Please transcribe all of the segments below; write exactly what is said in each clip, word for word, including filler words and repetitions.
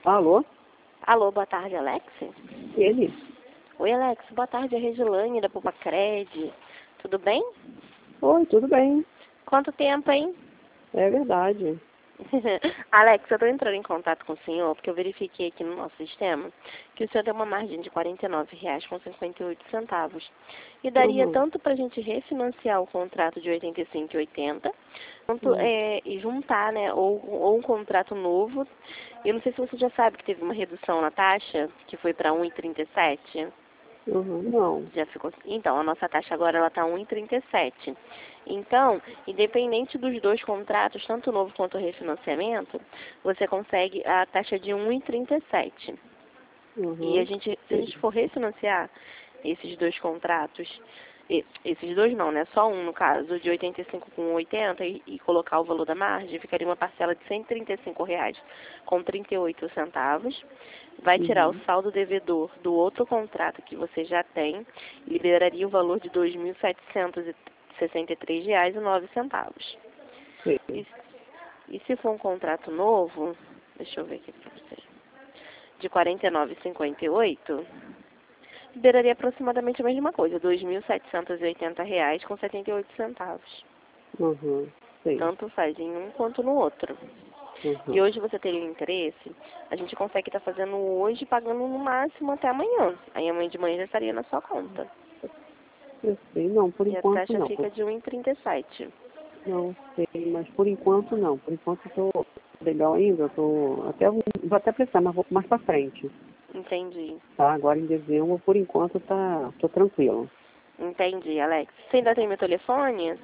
Alô? Alô, boa tarde, Alex? Ele? Oi, Alex, boa tarde, é Regilane da Pupacred. Tudo bem? Oi, tudo bem. Quanto tempo, hein? É verdade. Alex, eu estou entrando em contato com o senhor porque eu verifiquei aqui no nosso sistema que o senhor tem uma margem de quarenta e nove reais com cinquenta e oito centavos. E daria Uhum. tanto para a gente refinanciar o contrato de oitenta e cinco e oitenta, quanto Uhum. é, e juntar, né, ou, ou um contrato novo. Eu não sei se você já sabe que teve uma redução na taxa, que foi para um e trinta e sete. Uhum. Não. Já ficou. Então, a nossa taxa agora ela está um e trinta e sete. Então, independente dos dois contratos, tanto o novo quanto o refinanciamento, você consegue a taxa de um e trinta e sete. E a Uhum. gente, se a gente for refinanciar esses dois contratos, e- esses dois não, né? Só um no caso, de oitenta e cinco com oitenta e, e colocar o valor da margem, ficaria uma parcela de cento e trinta e cinco reais com trinta e oito centavos. Vai tirar o Uhum. saldo devedor do outro contrato que você já tem, e liberaria o valor de dois mil setecentos e sessenta e três reais e nove centavos. Sim. E, e se for um contrato novo, deixa eu ver aqui para você, de quarenta e nove e cinquenta e oito, liberaria aproximadamente a mesma coisa, dois mil setecentos e oitenta reais com setenta e oito centavos. Uhum. Sim. Tanto faz em um quanto no outro. E Uhum. hoje você teria interesse, a gente consegue estar fazendo hoje, pagando no máximo até amanhã. Aí amanhã de manhã já estaria na sua conta. Eu sei, não, por E a enquanto taxa não. fica de um e trinta e sete. Não sei, mas por enquanto não. Por enquanto eu tô legal ainda, eu tô até vou vou até prestar, mas vou mais pra frente. Entendi. Tá? Agora em dezembro, por enquanto tá, tô tranquilo. Entendi, Alex. Você ainda tem meu telefone?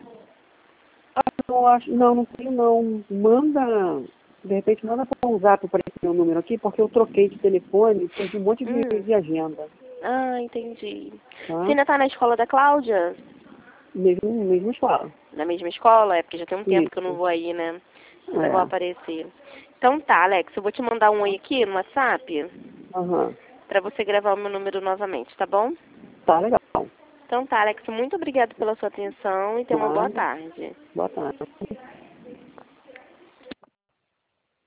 Eu acho, não, não tenho não. Manda, de repente manda para um zap para esse meu número aqui, porque eu troquei de telefone e perdi um monte de, Hum. de agenda, Ah, entendi. Você tá? ainda tá na escola da Cláudia? Mesmo, mesmo escola. Na mesma escola? É porque já tem um tempo que eu não Isso. vou aí, né? Ainda vou É. aparecer. Então tá, Alex, eu vou te mandar um oi aqui no WhatsApp Aham. pra você gravar o meu número novamente, tá bom? Tá legal. Então tá, Alex, muito obrigada pela sua atenção e tenha uma boa Nada. tarde. Boa tarde.